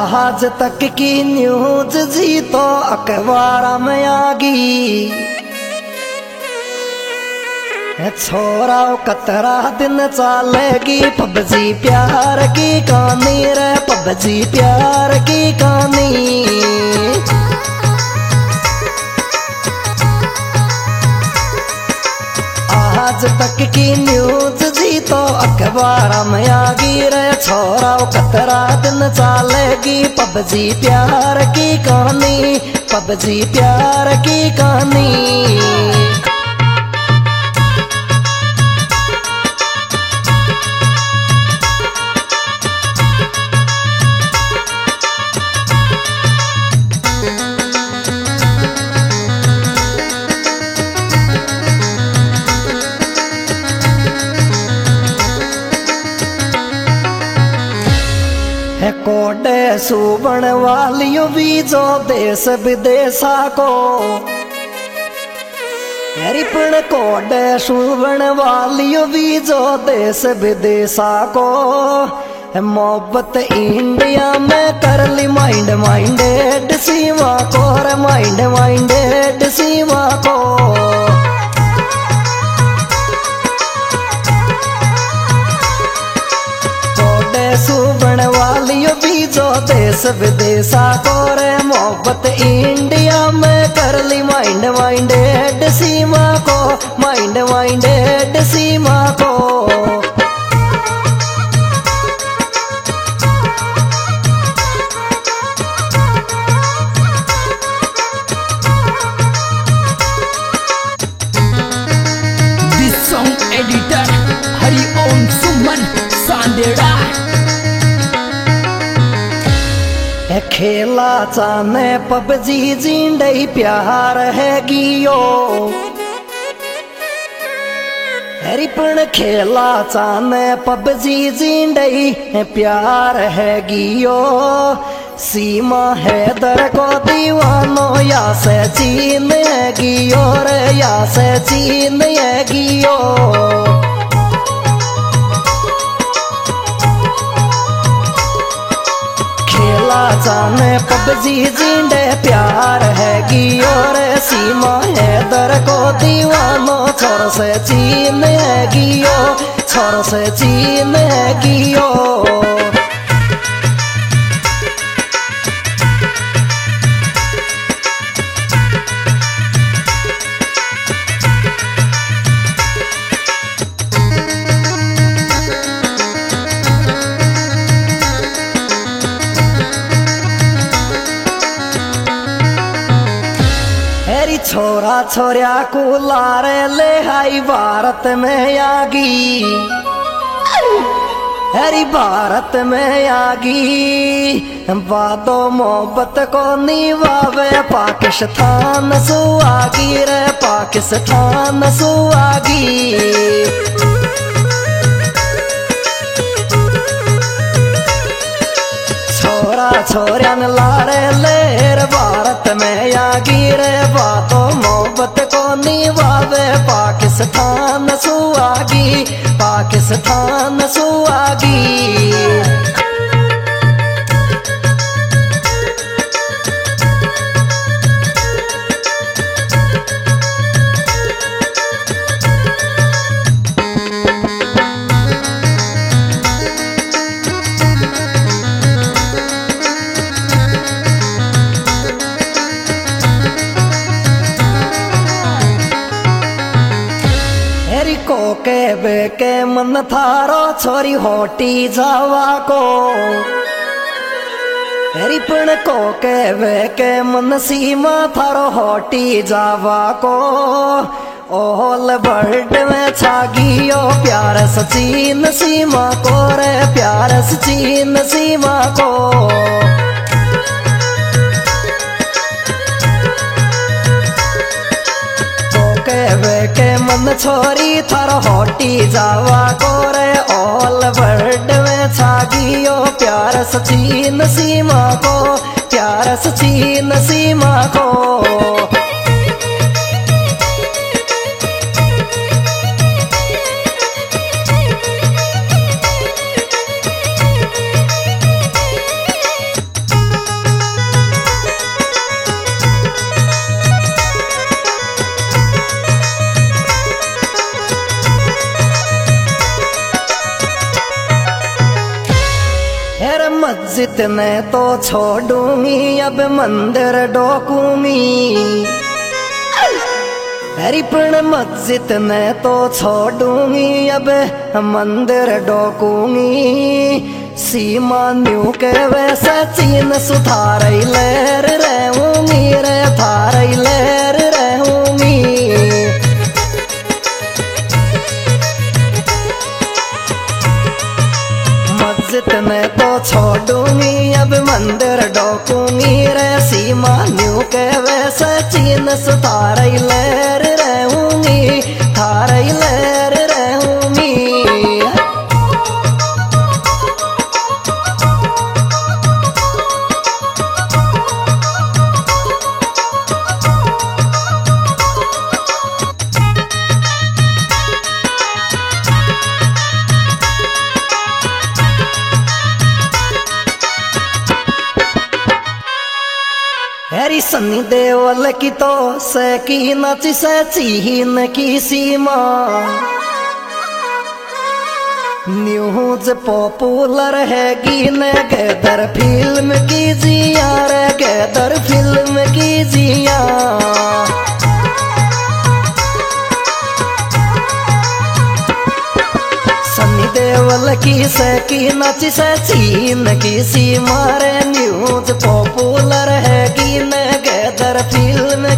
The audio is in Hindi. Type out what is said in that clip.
आज तक की न्यूज जी तो अखबार में आ गई। छोरा कतरा दिन चलेगी पबजी प्यार की कहानी रे, पबजी प्यार की कहानी। आज तक की न्यूज जी तो अखबार में आ गई रे, छोरा कतरा दिन चलेगी पबजी प्यार की कहानी, पबजी प्यार की कहानी। कोडे सुबण वालियों भी जो देश विदेशा को, रिपण कोडे सुबण वालियों भी जो देश विदेशा को। मोहब्बत इंडिया में कर ली माइंड माइंडेड सीमा को रे, माइंड माइंडेड सीमा को। सुबण वालियों भी जो देश विदेशा को रे, मोहब्बत इंडिया में कर ली माइंड माइंडेड सीमा को, माइंड माइंडेड सीमा को। This song editor Hari Om Suman Sandera। खेला चाने पबजी जिंदई प्यार है गियो, रिपण खेला चाने पबजी जिंदई प्यार है गियो। सीमा है दर को दीवानो या से चीन है गियो रे, या से चीन है गियो। जाने पबजी जिंदे प्यार है गियो रे, सीमा है दर को दीवानो छोर से चीन है गियो, छोर से चीन है गियो। छोरा छोरिया को लारे ले हाई भारत में आगी, हरी भारत में आगी। बादो मोहब्बत को निभावे पाकिस्तान सुआगी रे, पाकिस्तान सुआगी। छोरा छोरियन लारे लेर भारत में आगी रे, बातों मोहब्बत को निभावे पाकिस्तान सुआगी, पाकिस्तान सुआगी। के बेके मन थारो छोरी होटी जावा को, रिपण को के बेके मन सीमा थारो होटी जावा को। ओल वर्ल्ड में छागियो प्यार सचीन सीमा को रे, प्यार सचीन सीमा को। के मन छोरी थार होटी जावा को रे, ऑल वर्ल्ड में छागियो प्यार सचीन सीमा को, प्यार सचीन सीमा को। मस्जिद ने तो छोड़ूंगी अब मंदिर डोकूंगी। हरिपण मस्जिद ने तो छोड़ूंगी अब मंदिर डोकूंगी। सीमा न्यू के वैसे चीन सुधार लहर रहूंगी रे थार लहर रहूंगी। मस्जिद में तो छोड़ूंगी अब मंदिर डोकूंगी रे। सीमा न्यू के वैसे चीन सुधार लहर रहूंगी थार लहर रहूंगी। हरी सन्नी देवल की तो सकी नची से चीन की सीमा। न्यूज पॉपुलर है गीने गदर फिल्म की जिया रे गदर फिल्म की जिया। सन्नी देवल की सकी नची से चीन की सीमा रे। न्यूज पॉपुलर है गीने गदर फिल्म